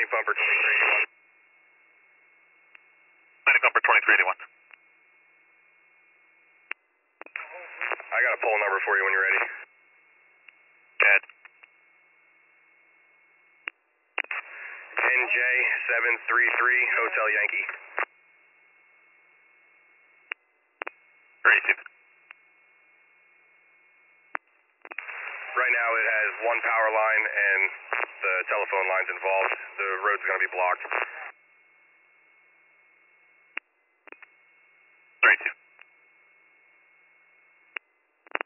Bumper 2381. Atlantic Bumper 2381. I got a poll number for you when you're ready. Dead. NJ733 Hotel Yankee. Received. Right now it has one power line and the telephone line's involved. The road's going to be blocked.